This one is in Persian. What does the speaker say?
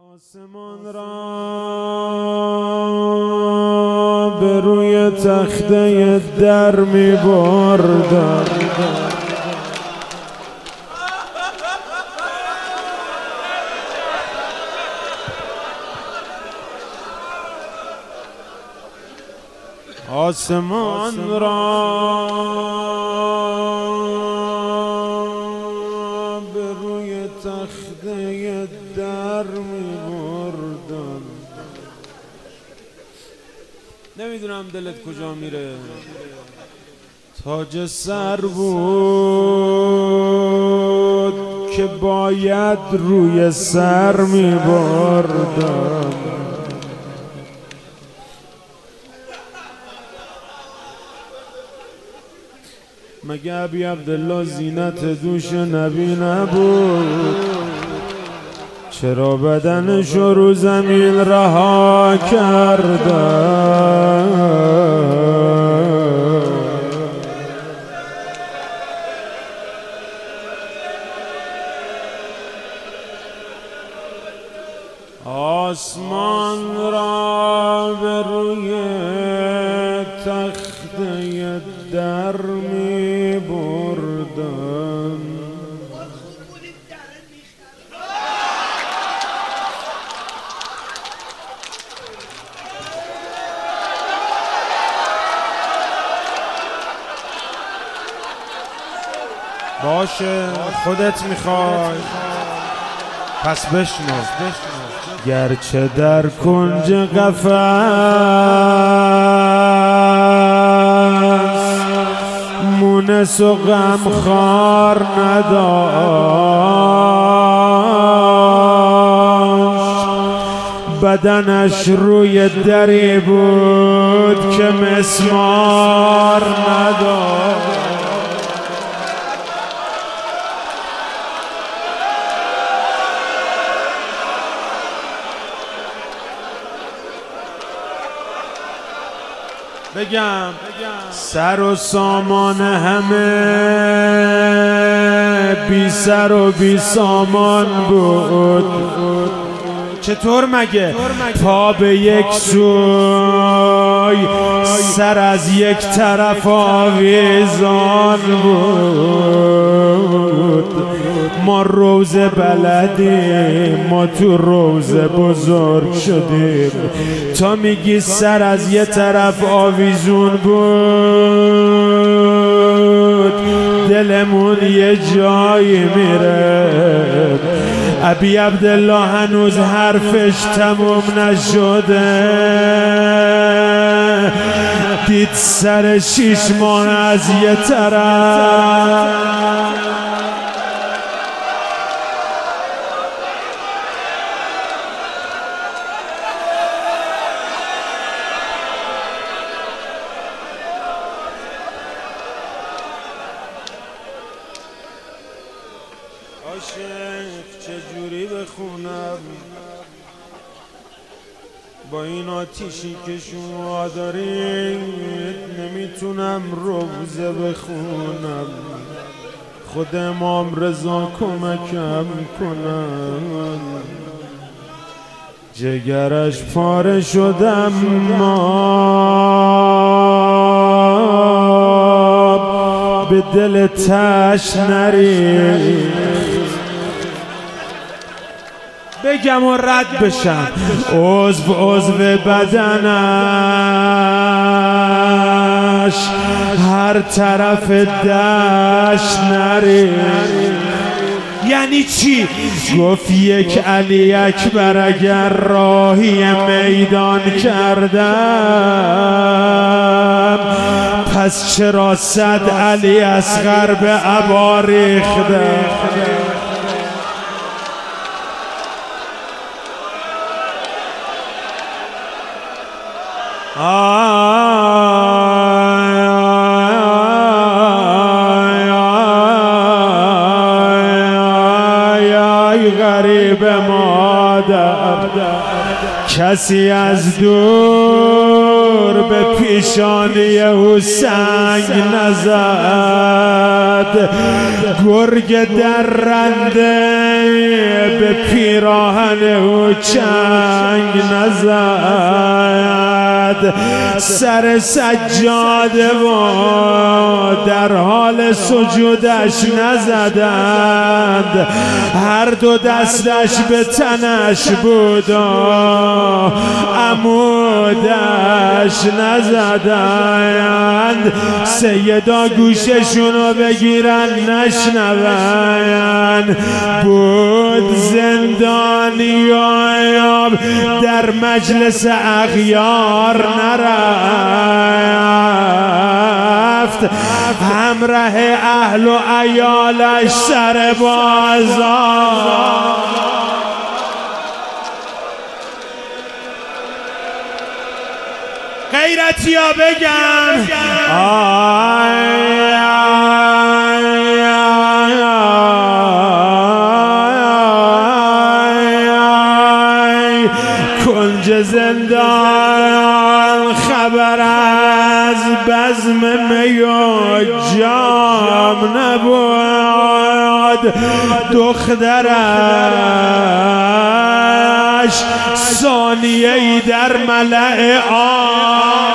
آسمان را به روی تخته در می بردم، آسمان را به روی تخته در می بردم. نمیدونم دلت کجا میره. تاج سر بود که باید روی سر می بردم. مگه ابی عبدالله زینت دوش نبی نبود؟ چرا بدنشو رو زمین رها کردن؟ آسمان را به روی تخته در می بردم. باشه خودت میخوای پس بشنو. گرچه در کنج قفس مونس و غمخوار نداشت، بدنش روی دری بود که مسمار نداشت. بگم سر و سامان همه بی سر و بی سامان بود. چطور مگه؟ پا به یک سوی سر از یک طرف آویزان بود. ما روزه بلدیم، ما تو روزه بزرگ شدیم. تا میگی سر از یه طرف آویزون بود، دلمون یه جایی میره. ابی عبدالله هنوز حرفش تموم نشده، دید سر 6 ماه از یه طرف عاشق چجوری بخونم با این آتیشی که شما دارید؟ نمیتونم روزه بخونم. خود امام رضا کمکم کنم. جگرش پاره شدم، ما به دل تش نریخت. بگم و رد بشم، عضو بدنش هر طرف دشت نریخت. یعنی چی؟ گفت یک علی اکبر اگر راهی میدان کردم، پس چرا 100 علی اصغر به عبا ریختم؟ غریب مادر، کسی از دور به پیشانی او سنگ نزد. گرگ درنده به پیراهن او چنگ نزد، سر سجاده و در حال سجودش نزدند، هر دو دستش به تنش بود و عمودش نزدند. سیدا گوششونو بگیرن نشنون، بود زندانی در مجلس اغیار نرفت، همراه اهل و عیالش سر بازار. غیرتی ها بگم کنج زندان خبر از بزم می و جام نبود، دخترش ثانیه‌ای در ملأ